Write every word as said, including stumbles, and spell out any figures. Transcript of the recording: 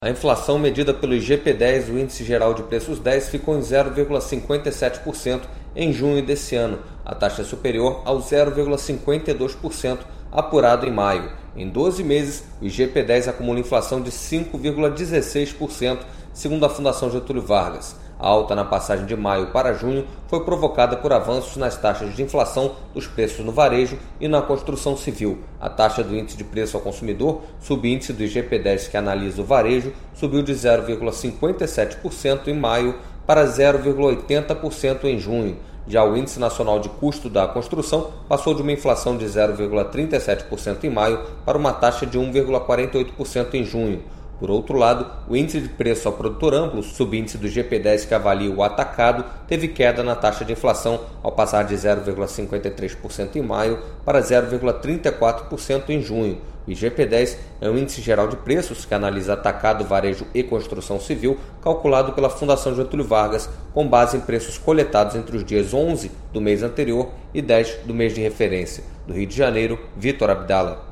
A inflação medida pelo I G P dez, o Índice Geral de Preços dez, ficou em zero vírgula cinquenta e sete por cento em junho desse ano. A taxa é superior ao zero vírgula cinquenta e dois por cento apurado em maio. Em doze meses, o I G P dez acumula inflação de cinco vírgula dezesseis por cento, segundo a Fundação Getúlio Vargas. A alta na passagem de maio para junho foi provocada por avanços nas taxas de inflação dos preços no varejo e na construção civil. A taxa do índice de preço ao consumidor, subíndice do I G P dez que analisa o varejo, subiu de zero vírgula cinquenta e sete por cento em maio para zero vírgula oitenta por cento em junho. Já o Índice Nacional de Custo da Construção passou de uma inflação de zero vírgula trinta e sete por cento em maio para uma taxa de um vírgula quarenta e oito por cento em junho. Por outro lado, o índice de preço ao produtor amplo, subíndice do I G P dez que avalia o atacado, teve queda na taxa de inflação ao passar de zero vírgula cinquenta e três por cento em maio para zero vírgula trinta e quatro por cento em junho. O I G P dez é um índice geral de preços que analisa atacado, varejo e construção civil, calculado pela Fundação Getúlio Vargas, com base em preços coletados entre os dias onze do mês anterior e dez do mês de referência. Do Rio de Janeiro, Vitor Abdala.